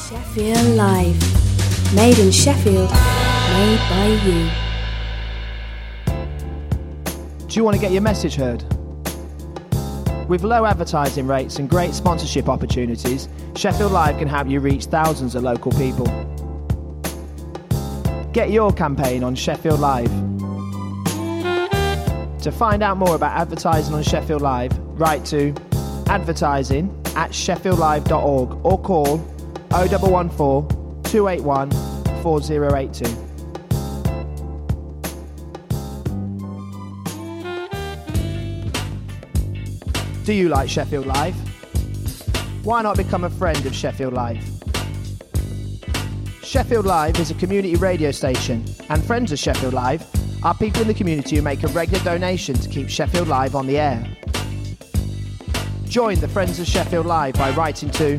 Sheffield Live. Made in Sheffield, made by you. Do you want to get your message heard? With low advertising rates and great sponsorship opportunities, Sheffield Live can help you reach thousands of local people. Get your campaign on Sheffield Live. To find out more about advertising on Sheffield Live, write to advertising@sheffieldlive.org or call 0114 281 4082. Do you like Sheffield Live? Why not become a friend of Sheffield Live? Sheffield Live is a community radio station, and friends of Sheffield Live are people in the community who make a regular donation to keep Sheffield Live on the air. Join the Friends of Sheffield Live by writing to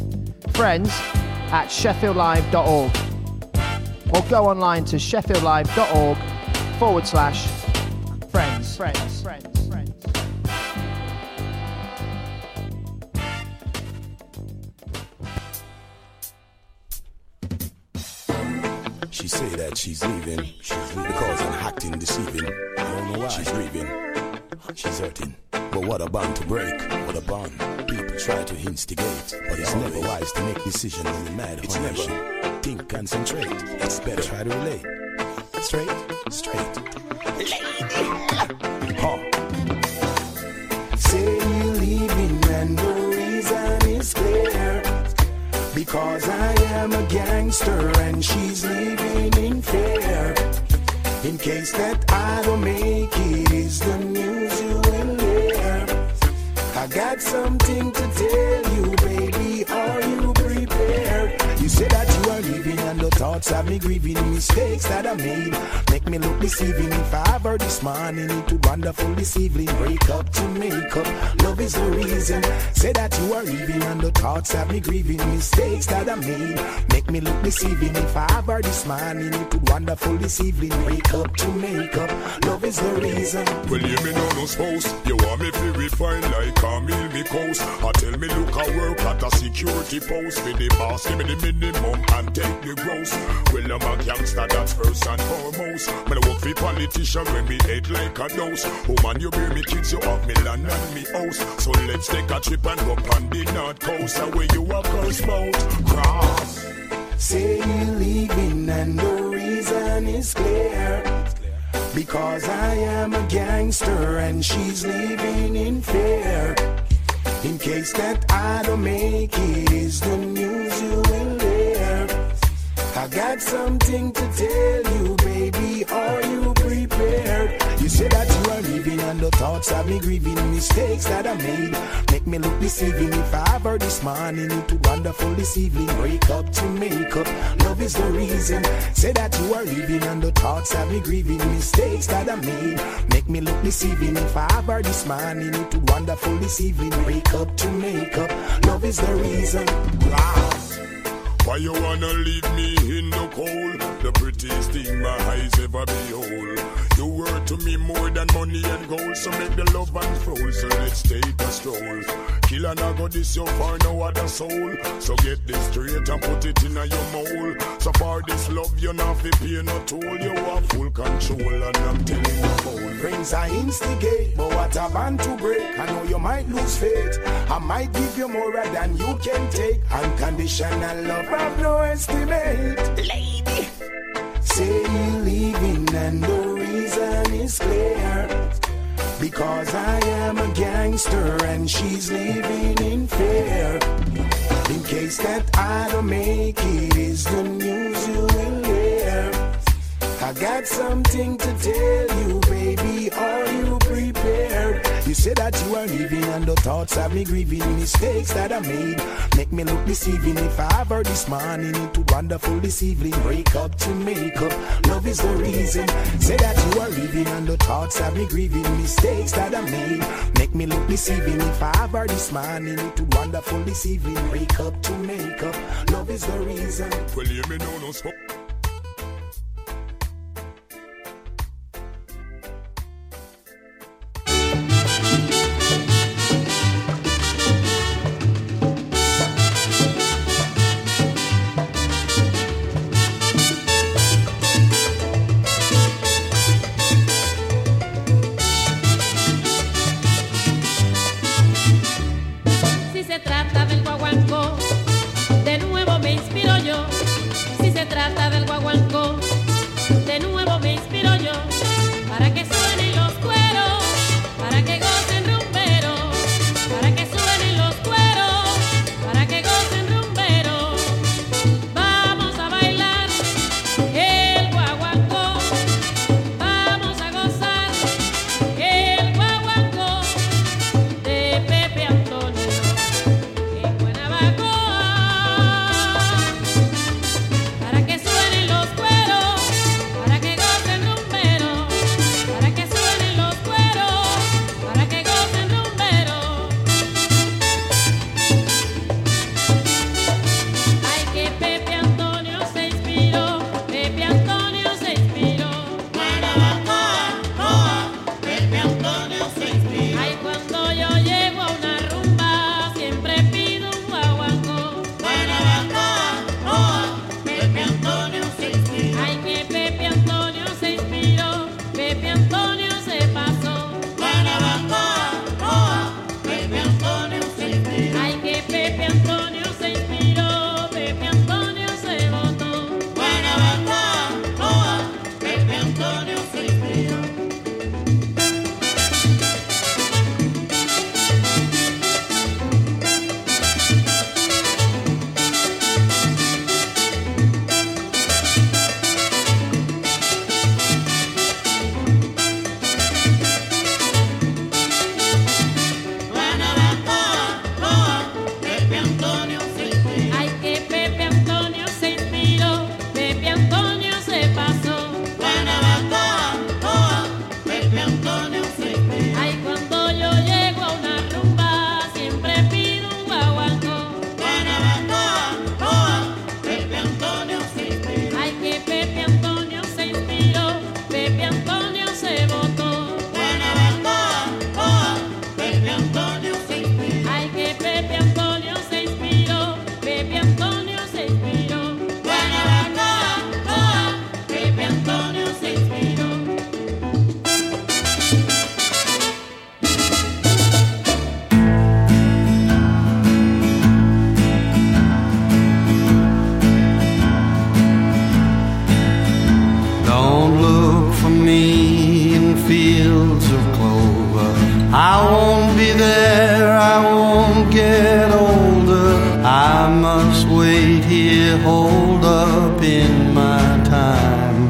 friends@sheffieldlive.org or go online to sheffieldlive.org/friends. She say that she's leaving because I'm acting deceiving. I don't know why. She's grieving, she's hurting. But what a bond to break, what a bond. People try to instigate, but it's never wise to make decisions when you're mad. It's never think, concentrate. It's better try to relate. Straight. Lady. Huh. Say you're leaving and the reason is clear. Because I am a gangster and she's living in fear. In case that I don't make it, is the news you will hear. I got something to tell you, baby, are you prepared? You say that you are leaving and the thoughts have me grieving. Mistakes that I made make me look deceiving. If I ever this morning, it would wonderful this evening. Break up to make up, love is the reason. Say that you are leaving and the thoughts have me grieving. Mistakes that I made make me look deceiving. If I ever this morning, it would wonderful this evening. Break up to make up, love is the reason. Well, you me know no spouse. You want me to refine like Camille me coast. I tell me look I work at a security post. For the boss, give me the minimum and take the gross. Well, I'm a gangster, that's first and foremost. When I work for politician, when me hate like a dose. Woman, you bear me kids, you have me land and me house. So let's take a trip and go on the north coast. Where you are first boat, cross. Say you're leaving and the reason is clear. Because I am a gangster and she's living in fear. In case that I don't make it, is the news you will hear. I got something to tell you, baby, are you prepared? You say that you are leaving and the thoughts have me grieving. Mistakes that I made make me look deceiving. If I ever this morning, it would wonderful this evening. Break up to make up, love is the reason. Say that you are leaving and the thoughts have me grieving. Mistakes that I made make me look deceiving. If I ever this morning, it would wonderful this evening. Break up to make up, love is the reason. Wow. Why you wanna leave me in the cold? The prettiest thing my eyes ever behold. You were to me more than money and gold. So make the love unfold, so let's take a stroll. Kill and I got this so far no other soul. So get this straight and put it in your mold. So far this love you not fi pay no toll. You have full control and I'm telling you cold. Friends I instigate, but what a band to break. I know you might lose faith. I might give you more than you can take. Unconditional love have no estimate. Lady, say you're leaving and the reason is clear. Because I am a gangster and she's living in fear. In case that I don't make it, is the news you will hear. I got something to tell you, baby, are you prepared? You say that you are leaving and the thoughts have me grieving. Mistakes that I made make me look deceiving. If I ever this morning, it would wonderful this evening. Break up to make up, love is the reason. Say that you are leaving and the thoughts have me grieving. Mistakes that I made make me look deceiving. If I ever this morning, it would wonderful this evening. Break up to make up, love is the reason. Well, you me know no spouse. I won't be there, I won't get older. I must wait here, hold up in my time.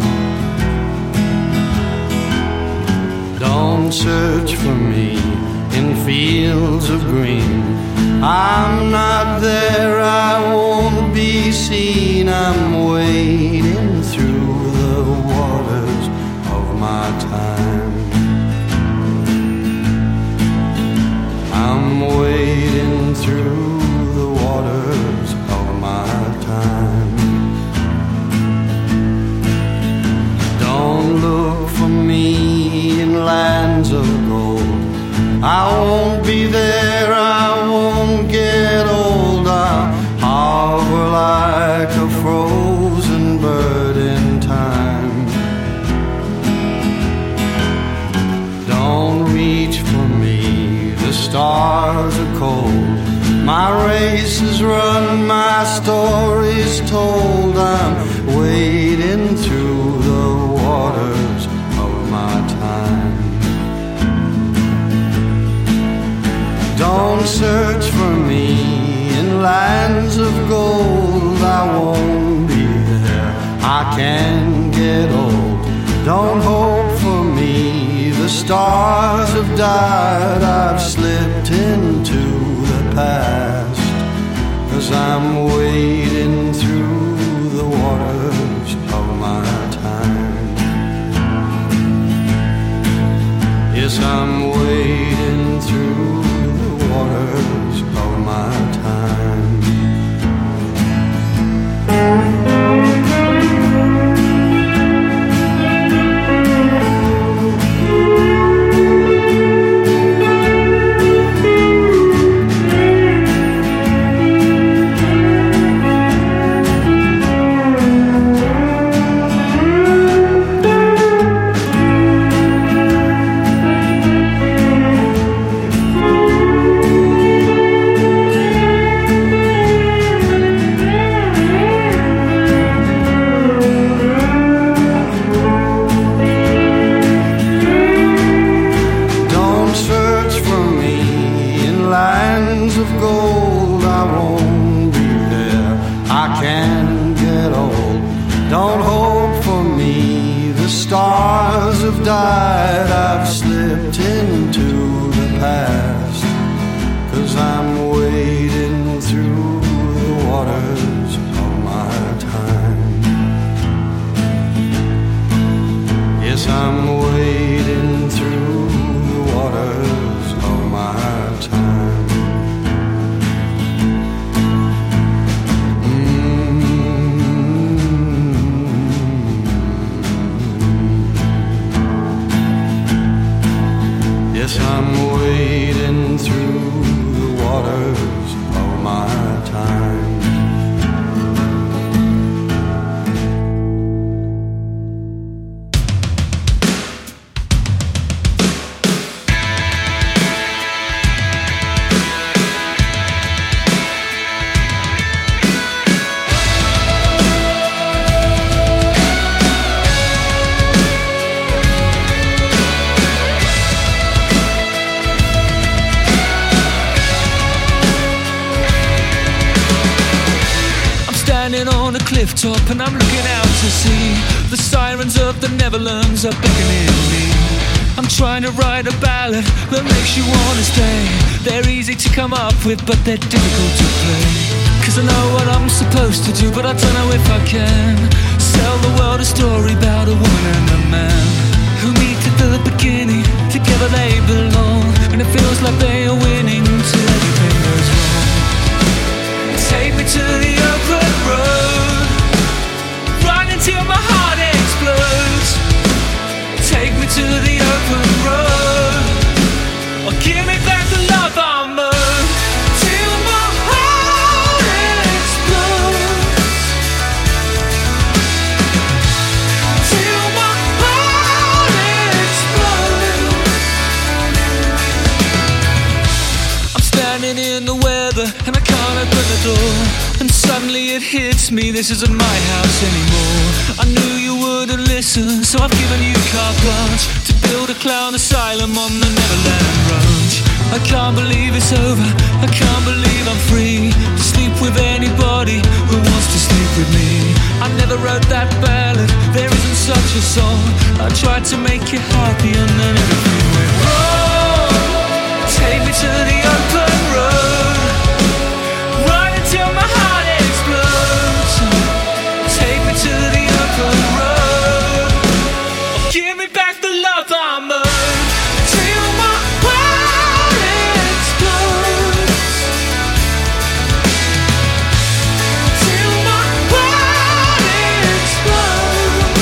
Don't search for me in fields of green. I'm not there, I won't be seen. I'm wading through the waters of my time. I'm wading through the waters of my time. Don't look for me in lands of gold. I won't be there, I won't get old. I'll harbor like a frozen bird in time. Don't reach for me, the stars are cold. My race is run, my story's told. I'm wading through the waters of my time. Don't search for me in lands of gold. I won't be there, I can't get old. Don't hope for me, the stars have died. I've slipped into the past, 'cause I'm wading through the waters of my time. Yes, I'm wading through waters of my time. Died, I've slipped into the past, 'cause I'm wading through the waters of my time. Yes, I'm wading through the waters of my time. Yes, I'm wading through the waters of my time. Cliff top and I'm looking out to sea. The sirens of the Netherlands are beckoning me. I'm trying to write a ballad that makes you want to stay. They're easy to come up with, but they're difficult to play. 'Cause I know what I'm supposed to do, but I don't know if I can. Sell the world a story about a woman and a man who meet at the beginning, together they belong. And it feels like they are winning till everything goes wrong. Take me to the open road, run until my heart explodes. Take me to the open road, or give me back the love I'm owed. Till my heart explodes, till my heart explodes. I'm standing in the weather and I can't open the door, and suddenly it hits me, this isn't my house anymore. I knew you wouldn't listen, so I've given you carte blanche to build a clown asylum on the Neverland Ranch. I can't believe it's over, I can't believe I'm free to sleep with anybody who wants to sleep with me. I never wrote that ballad, there isn't such a song. I tried to make you happy and then everything went wrong. Take me to the open road, run until my heart explodes. Take me to the open road, or give me back the love I'm owed. Till my world explodes. Till my world explodes.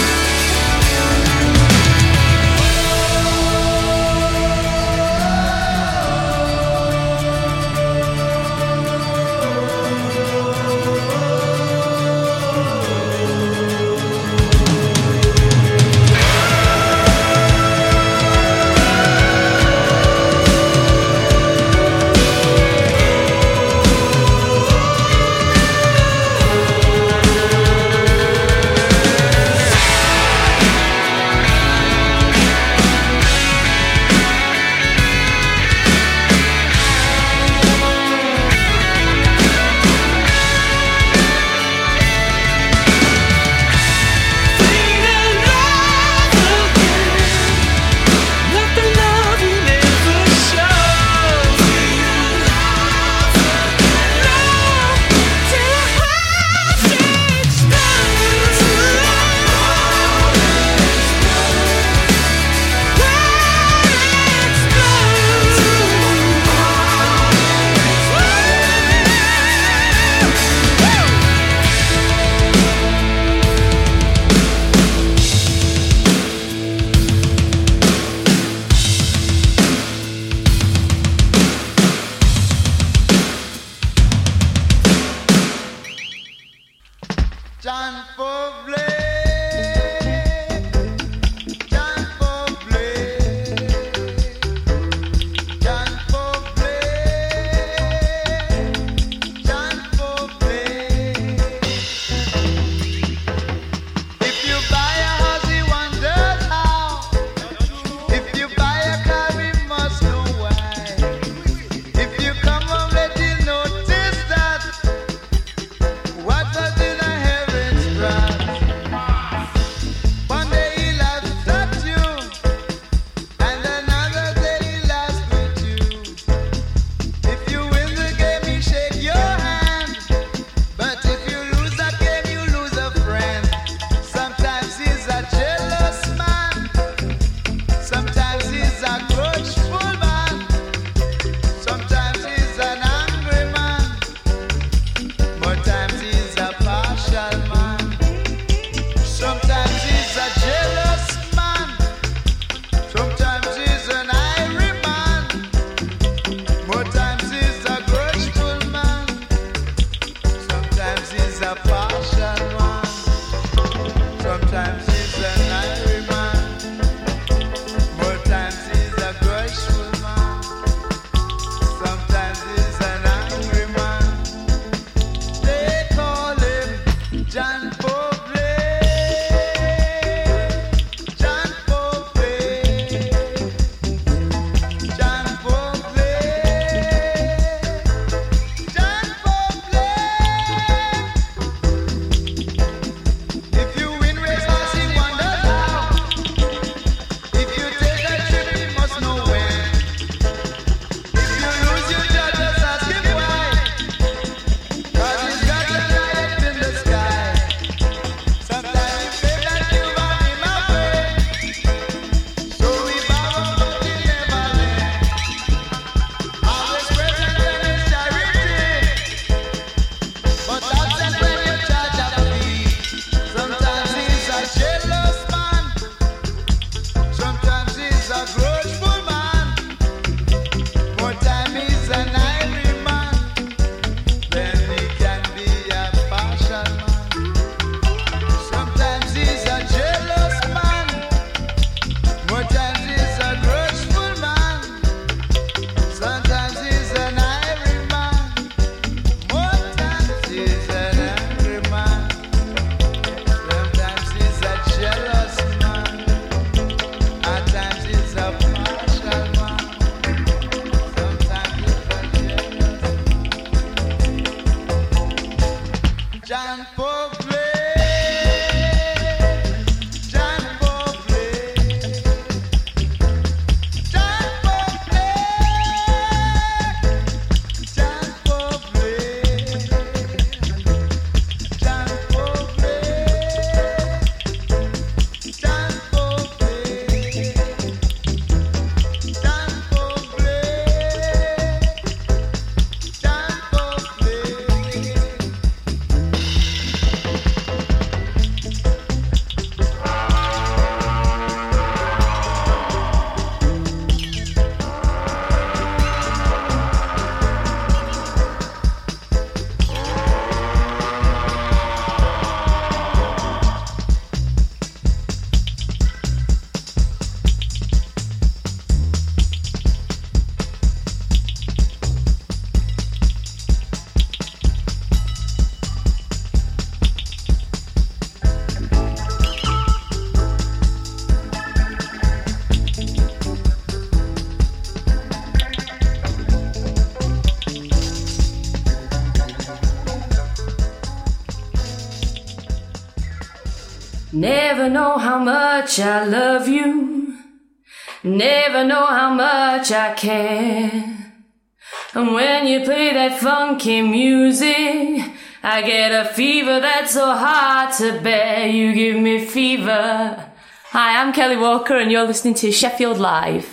Never know how much I love you, never know how much I care. And when you play that funky music, I get a fever that's so hard to bear. You give me fever. Hi, I'm Kelly Walker and you're listening to Sheffield Live.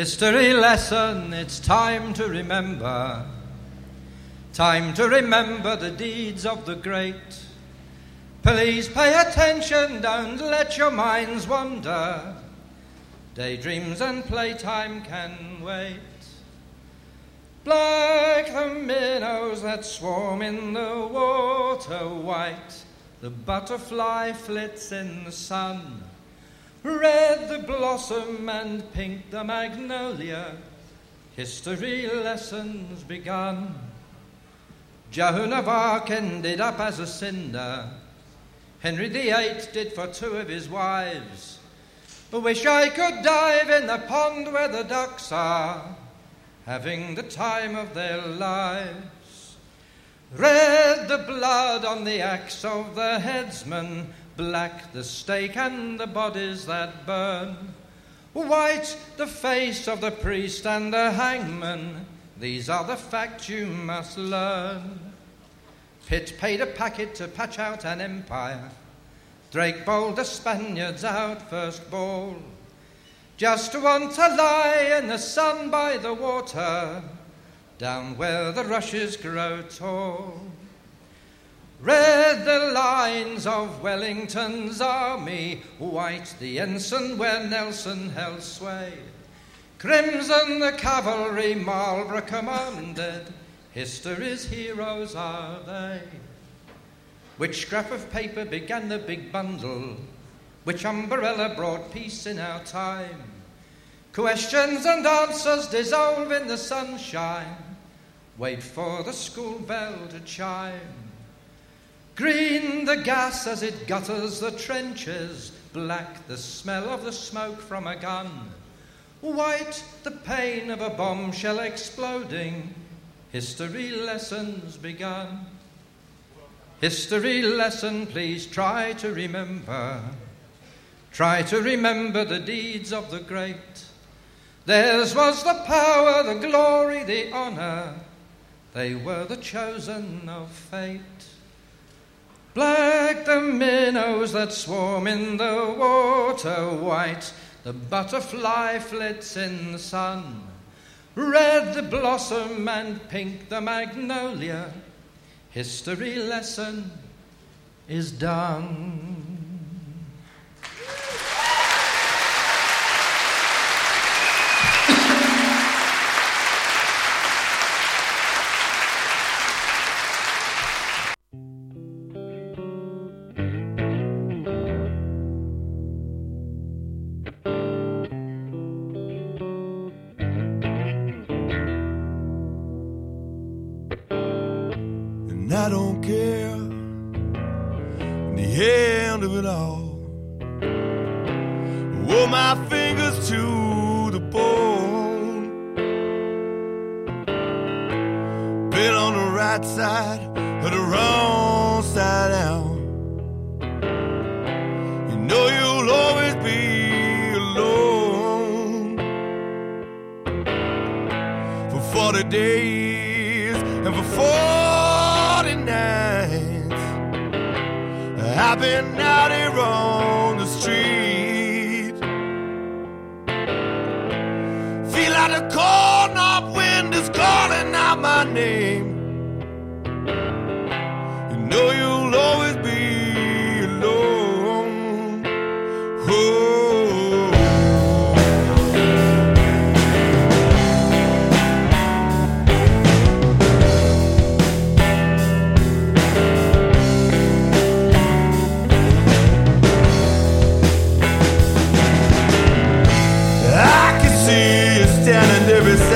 History lesson, it's time to remember. Time to remember the deeds of the great. Please pay attention, don't let your minds wander. Daydreams and playtime can wait. Black the minnows that swarm in the water, white the butterfly flits in the sun, red the blossom and pink the magnolia. History lessons begun. Joan of Arc ended up as a cinder. Henry VIII did for two of his wives. Wish I could dive in the pond where the ducks are, having the time of their lives. Red the blood on the axe of the headsman, black the stake and the bodies that burn, white the face of the priest and the hangman. These are the facts you must learn. Pitt paid a packet to patch out an empire. Drake bowled the Spaniards out first ball, just to want to lie in the sun by the water, down where the rushes grow tall. Red the lines of Wellington's army, white the ensign where Nelson held sway, crimson the cavalry Marlborough commanded. History's heroes are they. Which scrap of paper began the big bundle? Which umbrella brought peace in our time? Questions and answers dissolve in the sunshine. Wait for the school bell to chime. Green the gas as it gutters the trenches, black the smell of the smoke from a gun, white the pain of a bombshell exploding. History lessons begun. History lesson, please try to remember. Try to remember the deeds of the great. Theirs was the power, the glory, the honour. They were the chosen of fate. Black the minnows that swarm in the water, white the butterfly flits in the sun, red the blossom and pink the magnolia. History lesson is done. I don't care in the end of it all. Wore my fingers to the bone. Been on the right side or the wrong side out. You know you'll always be alone. For 40 days and for 40 nights I've been out here on the street. Feel like the cold north wind is calling out my name. You know you'll always be alone. Oh. Standing there beside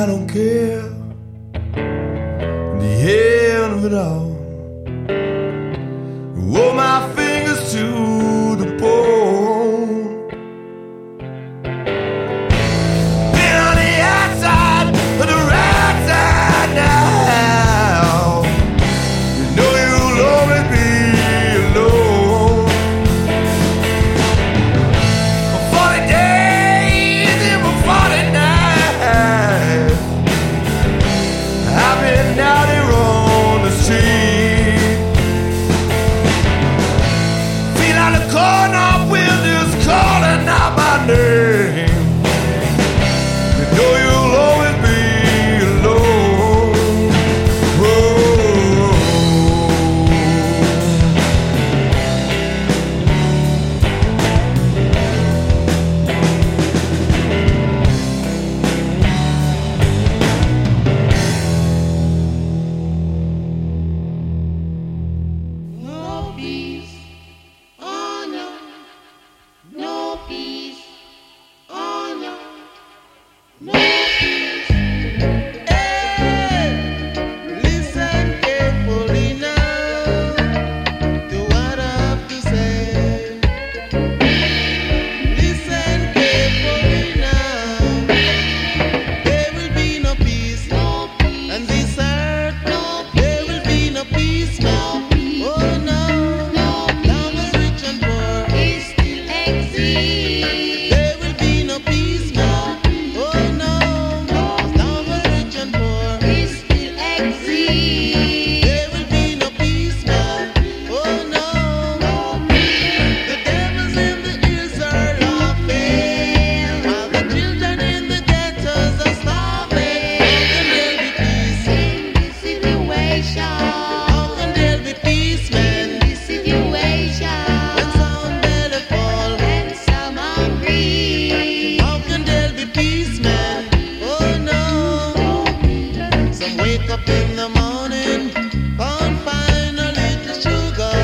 I don't care. In the end of it all, wore my fingers to the bone. Been on the outside of the right side now. You know you'll always be alone. For 40 days and for 40 nights, I've been out here on the street. Feel like the corner wilderness calling out my name. You know you'll always be alone. Whoa. No peace, oh no. No peace, oh no. No peace. Hey, listen carefully now to what I have to say. Listen carefully now. There will be no peace, and this earth, there will be no peace now. Oh no, long as rich and poor still exist. There will be no peace now. Oh no, long as rich and poor still exist. There will be no peace now. Oh no, the devils in the hills are laughing, while the children in the ghettos are starving. How can there be peace, man? This situation. When some belly fall and some hungry. How can there be peace, man? Oh no. Some wake up in the morning, can't find a little sugar.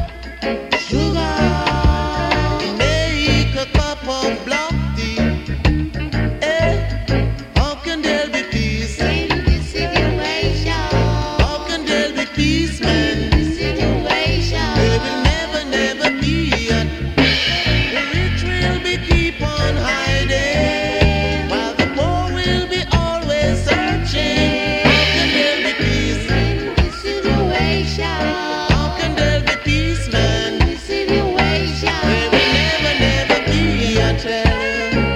Make a cup of black tea. Eh? How can there be peace? In this situation. How can there be peace, man? Situation. There will never, never be it. The rich will be keep on hiding, while the poor will be always searching. How can there be peace? In this situation. How can there be peace, man? This situation. There will never, never be, I tell you.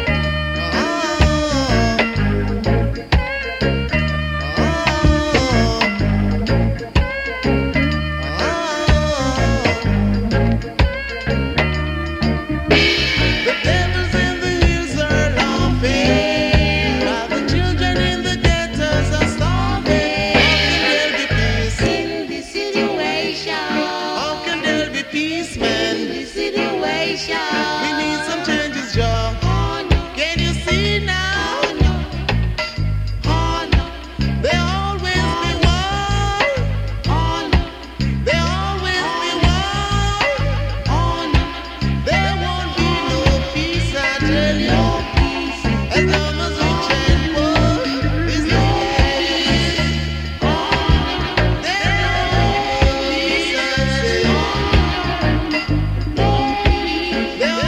The devils in the hills are laughing, while the children in the ghettos are starving. How can there be peace? In this situation. How can there be peace, man? In this situation. We need some changes, Joe. Can you see now? There always be war. There always be war. There won't be no peace, I tell you. As long as we change war, is no peace. There won't be peace, I say. There always be war.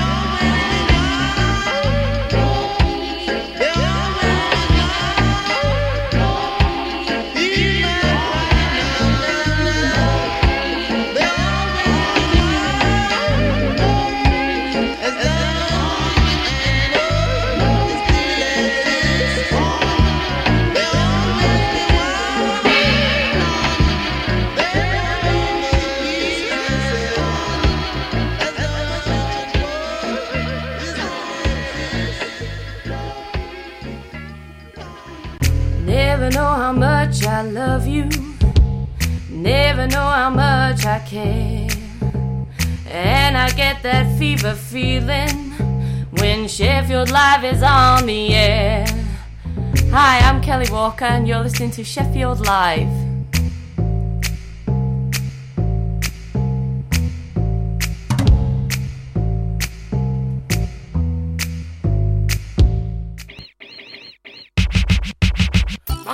There always be war. Feel my pride now. There always be war. As long as we change war, it still exists. There always be war. There won't be no peace, I say. As long as we change war, it still exists. Never know how much I love you. Never know how much I care. And I get that fever feeling when Sheffield Live is on the air. Hi, I'm Kelly Walker and you're listening to Sheffield Live.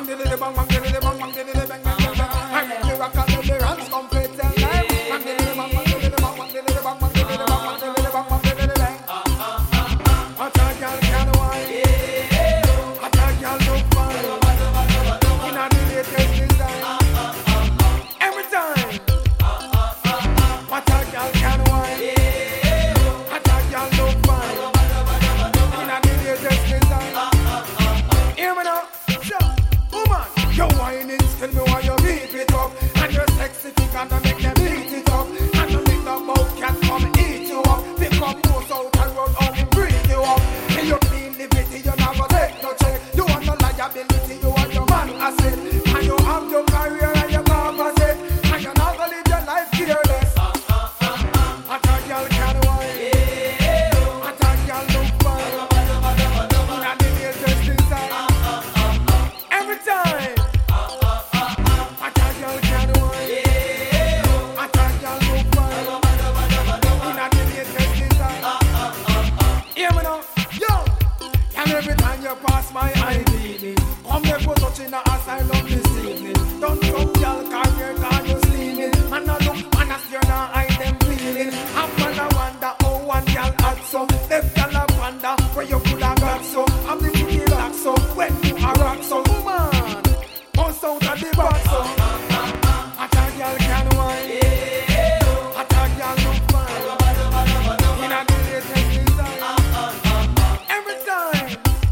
bang diddy bang bang diddy bang bang diddy bang bang bang bang. I make the rock and the runs complete and live. Bang diddy bang bang diddy bang bang diddy bang bang diddy bang bang diddy bang bang diddy bang. Hot girl can wine, hot girl look fine. Inna the latest design, every time. Hot girl can wine, hot girl look fine. Inna the latest design. Hear me now, so woman, you whining, tell me why you beat it up, and you're sexy, you gotta make them beat it up, and you make the boat cat come eat you up, pick up nose out and run out and breathe you up, and you clean liberty, you never take no check, you want no liability, you want your man asset, and you have your career and your capacity, and you're not gonna live your life fearless. A girl can wine, a girl look fine, and the latest design. Every time, a girl can wine, a girl look fine, inna the latest design. Hear me now, yo. And every time you pass my eye, baby, come here for touching the asylum this evening. Don't come, girl, 'cause you're gone, you steaming. And I look, and I see you now, I them feeling. I'm gonna wonder how one girl had so. Left girl a wonder where you could have got so. I'm the city lock so when you are rock so. Woman, bounce out of the box so. A girl can wine, a girl look fine. Inna the latest design. Every time,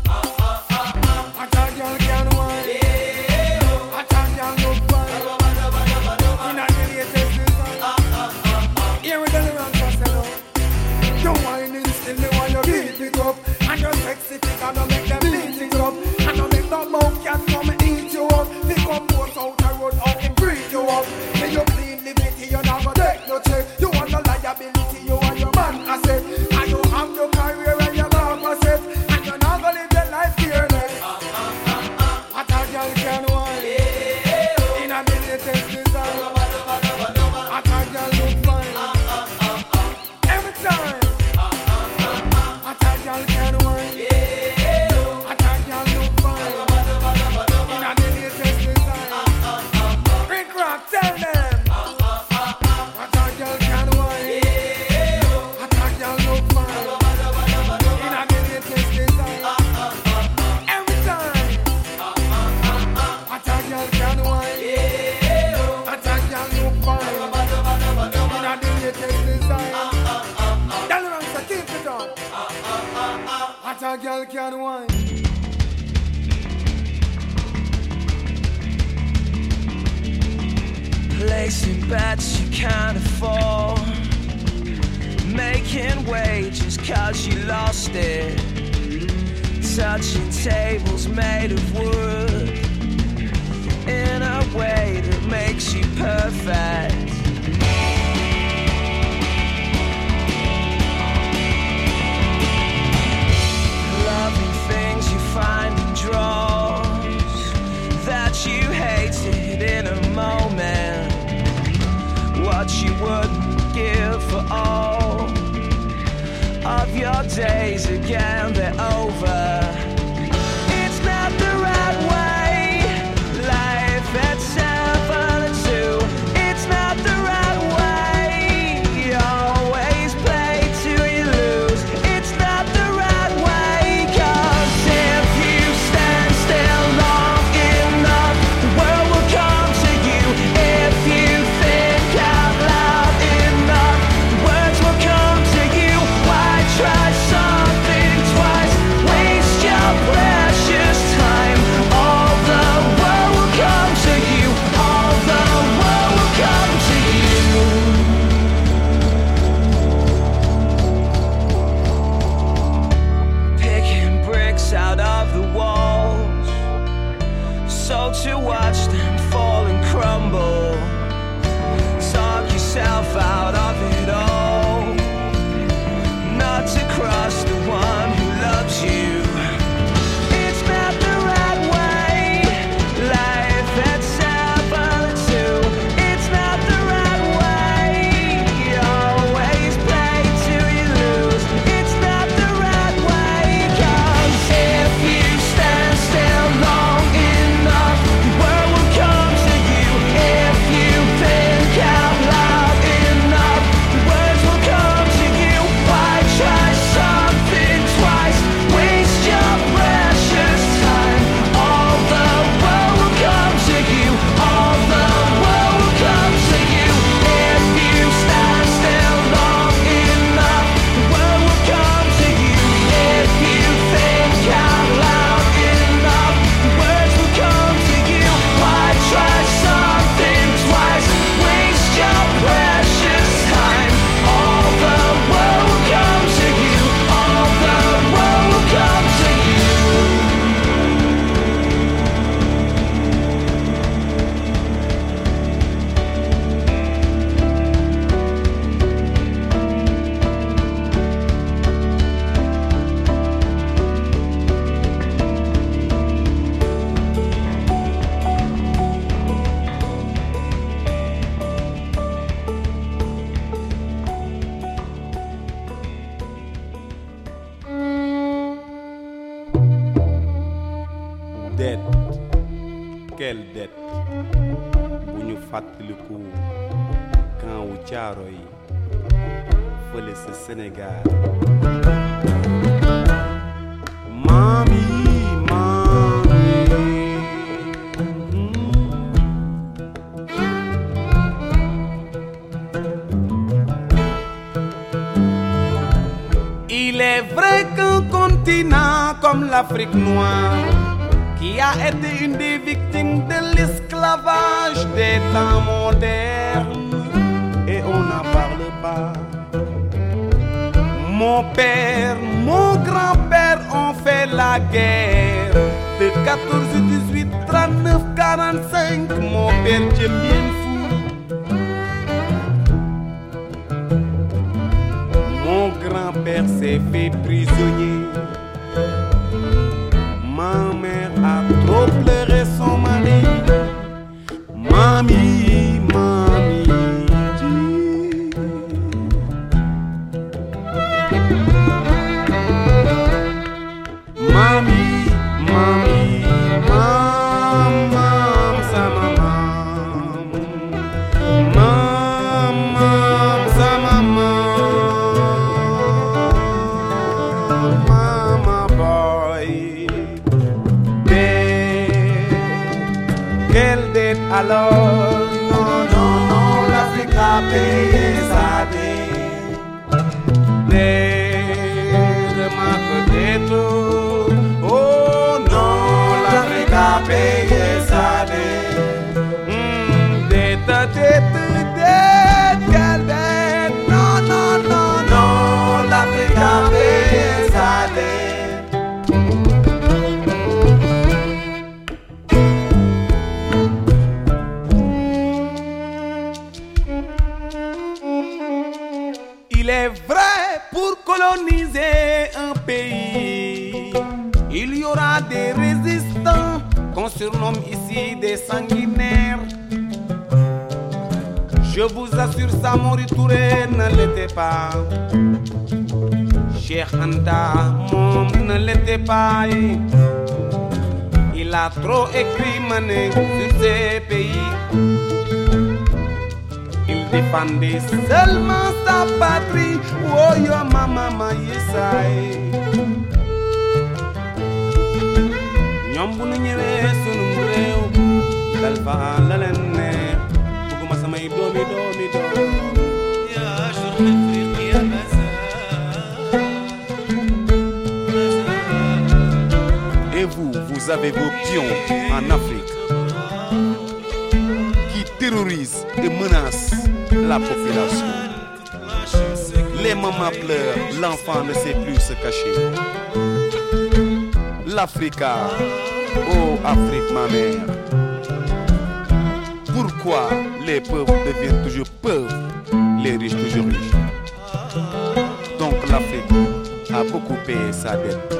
a girl can wine, a girl look fine. Inna the latest design. Here we go around for sale. You whining still me while you beat it up, and your sexy figure don't make them beat it up, and don't make no mouth can come and eat you up. Pick up boats out the road out and breathe you up. When you clean liberty, you never take no check. You want no liability, you want your man asset, and you have your career and your capacity, and you never live your life fearless. A girl can wine, inna the latest design. A girl look fine. Every time, a girl can wine, a girl look fine, inna the latest design. Rick Rock, tell them, a girl can wine, a girl look fine, inna the latest design. Every time, a girl can wine, a girl look fine, inna the latest design. So keep it on. Hot a girl can wine. Placing bets you can't afford, making wages 'cause you lost it, touching tables made of wood in a way that makes you perfect. Loving things you find in drawers that you hated in a moment, what you wouldn't give for all of your days again, they're over. It's not the right way, life at 7 and 2. It's not the right way, you always play till you lose. It's not the right way, 'cause if you stand still long enough, the world will come to you. If you think out loud enough, the words will come to you. Why try something twice? Wait dette quelle dette bu ñu fàttaliku camp wu Thiaroye yi fële sa Sénégal mami Il est vrai qu'un continent comme l'Afrique noire, qui a été une des victimes de l'esclavage des temps modernes, et on n'en parle pas. Mon père, mon grand-père ont fait la guerre de 14, 18, 39, 45. Mon père, Dieu bien fou. Mon grand-père s'est fait prisonnier. Ma mère a trop pleuré son mari. Mamie, mamie. Mami, mami, mamam, sa mamam, mamam, sa mamam, mama boy, quelle dette alors? Non, non, non, l'Afrique a payé sa dette, ma dette. Oh non, l'Afrique a payé sa dette, dette, quelle dette? Non, non, non, non, l'Afrique a payé sa dette. Il est vrai, pour coloniser un pays, il y aura des résistants qu'on surnomme ici des sanguinaires. Je vous assure, Samori Touré ne l'était pas. Cheikh Anta Mom ne l'était pas. Il a trop écrit mané sur ces pays. Il défendait seulement sa patrie. Oh yo mama yesai. Ñom bu ñu ñëwee sunu réew dal fa la leen neex bëgguma samay doomi yaa journée Afrique ya Et vous avez vos pions en Afrique qui terrorisent et menacent la population. Les mamans pleurent, l'enfant ne sait plus se cacher. L'Africa, oh Afrique ma mère. Pourquoi les pauvres deviennent toujours pauvres, les riches toujours riches? Donc l'Afrique a beaucoup payé sa dette.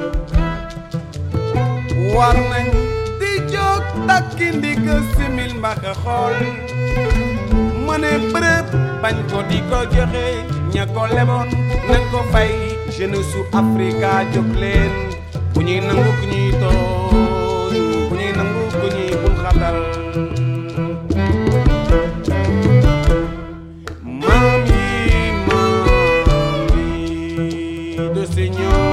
War nañ di jóg takki ndig simil mbaka xool mëne bërëb bañ ko di ko joxe ña ko leboon nañ ko fay jeunesse su Africa jóg leen bu ñuy nangu ku ñuy tooñ bu ñuy nangu ku ñuy bul xatal mami de Seigneur.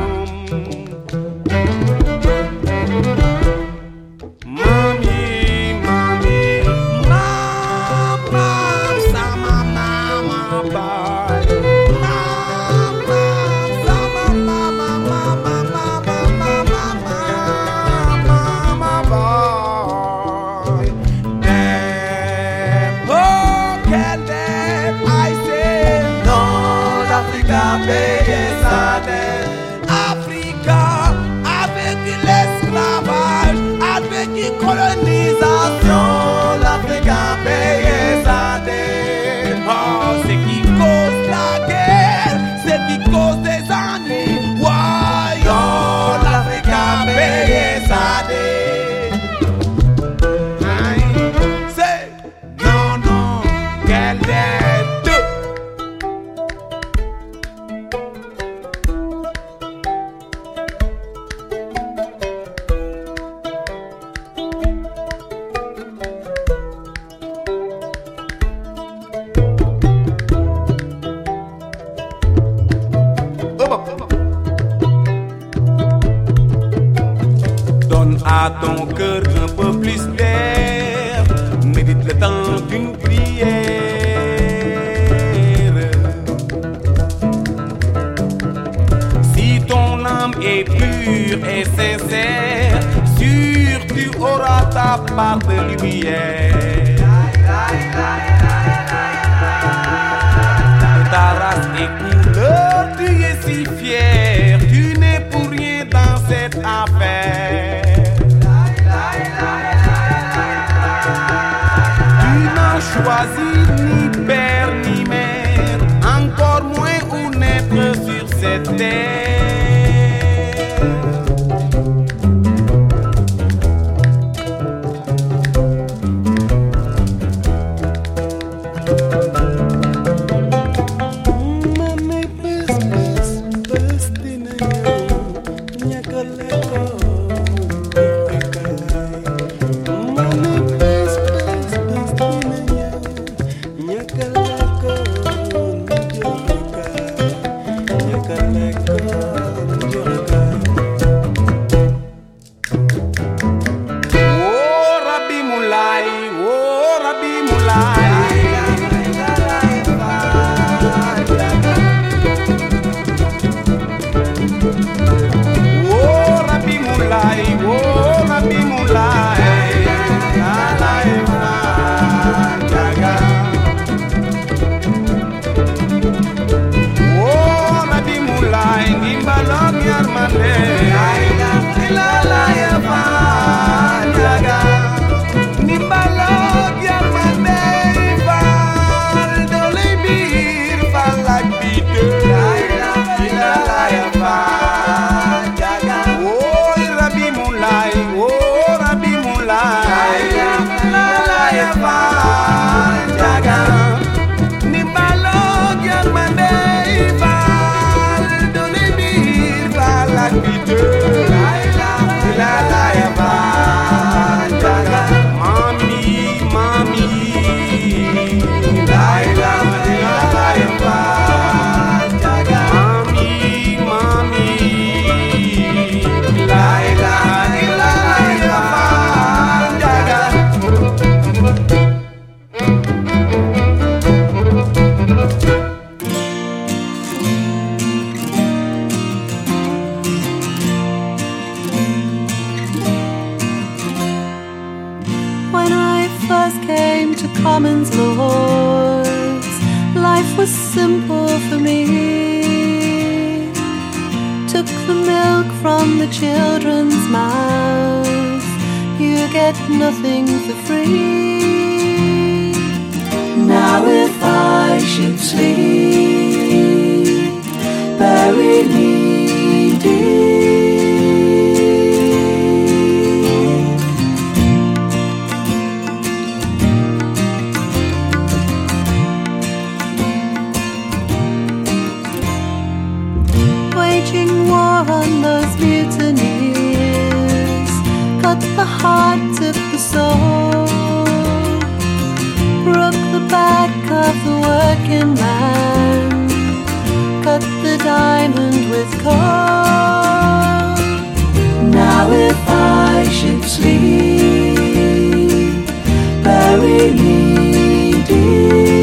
Colonisation, l'Afrique a payé sa dette. Oh, c'est qui cause la guerre, c'est qui cause des ennuis. Ouais, oh, l'Afrique a payé sa dette. C'est non, non, quelle dette. à ton cœur un peu plus d'air, médite le temps d'une prière. Si ton âme est pure et sincère, sûr tu auras ta part de lumière. De ta race et couleur, tu es si fier, tu n'es pour rien dans cette affaire. Tu n'as choisi ni père ni mère, encore moins où naître sur cette terre. Nothing for free. Now if I should sleep, bury me deep. Waging war on those mutineers, cut the heart of the soul, broke the back of the working man, cut the diamond with coal. Now if I should sleep, bury me deep.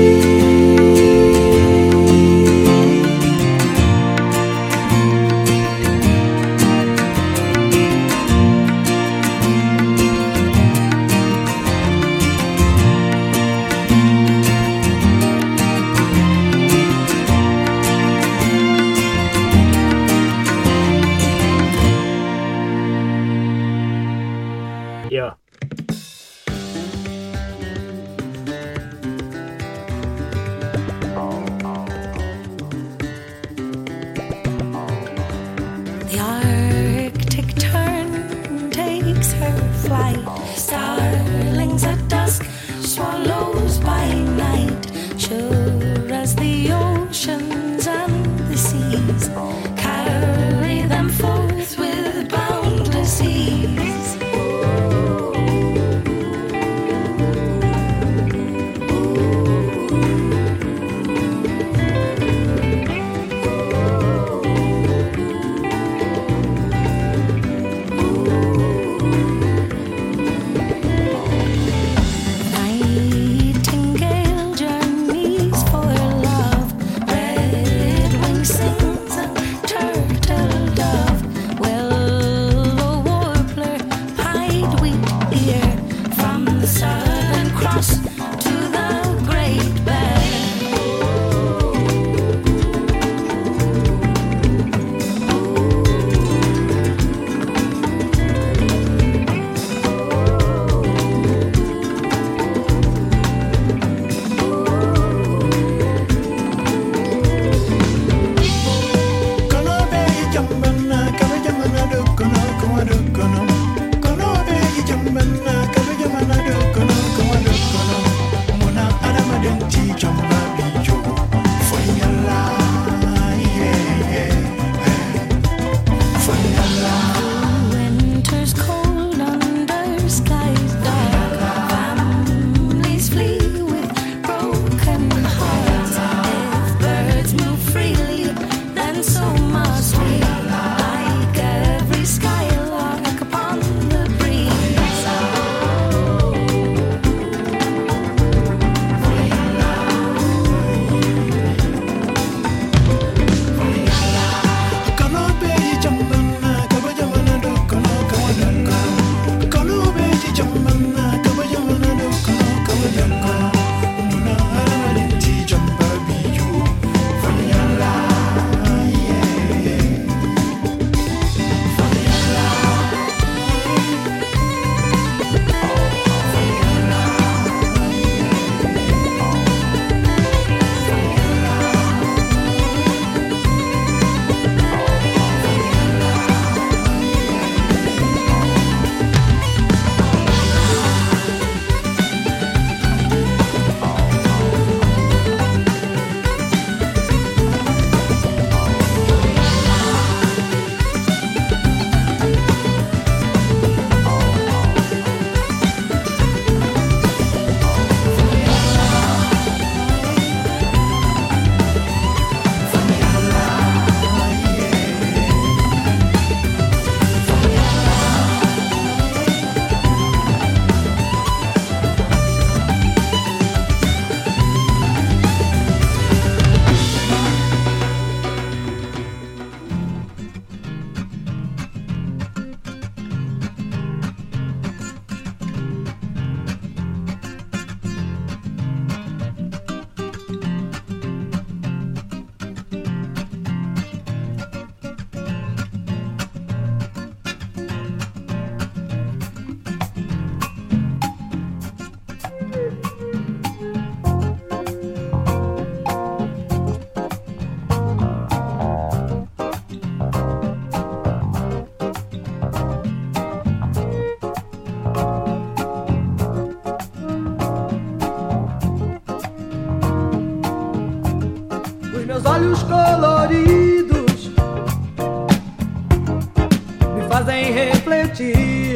refletir.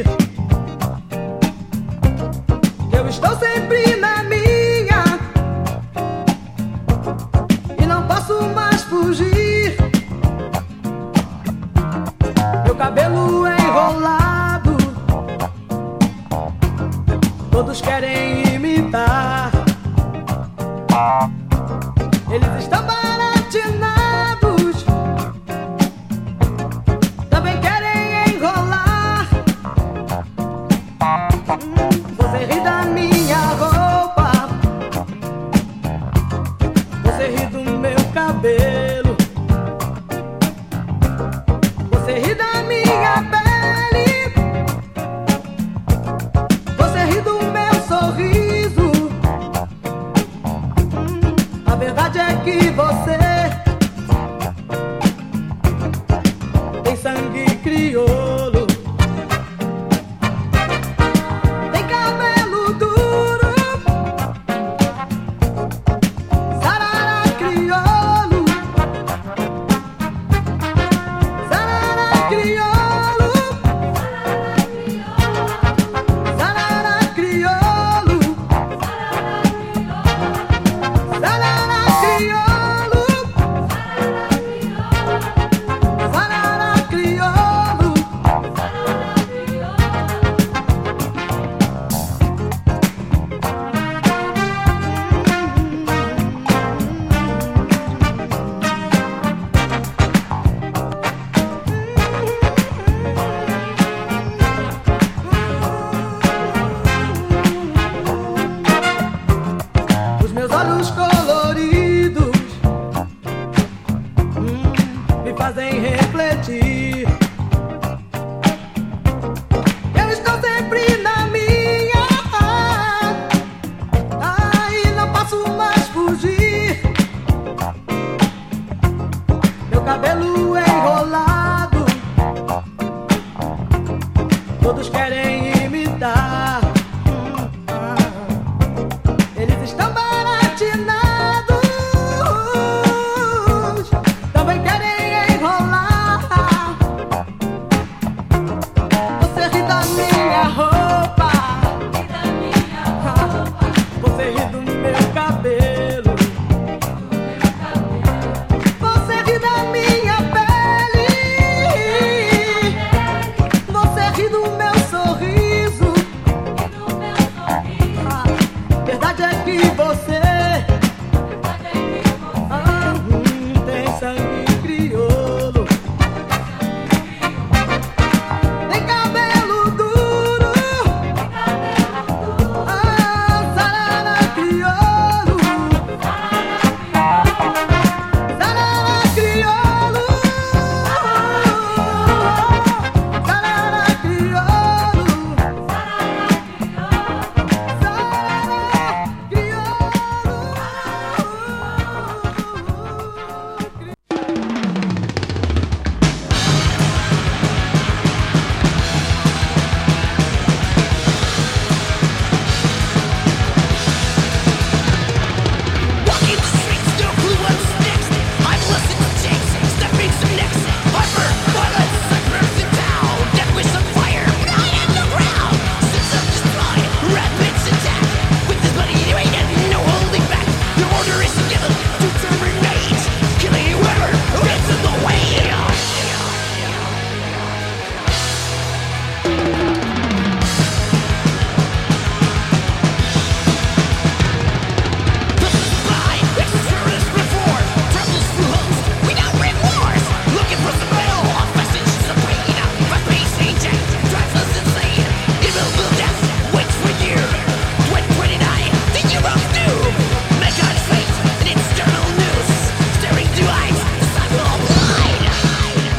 Eu estou sempre na minha e não posso mais fugir. Meu cabelo enrolado, todos querem imitar. Eles estão baratinados, também querem enrolar. Você ri da minha roupa, você ri do meu cabelo, você ri da minha pele, você ri do meu sorriso. A verdade é que você tem sangue crioulo, tem cabelo duro, sarará crioulo, sarará crioulo, sarará crioulo, sarará crioulo, sarará crioulo. Os meus olhos coloridos me fazem refletir. Eu estou sempre na minha e não posso mais fugir. Meu cabelo enrolado, todos querem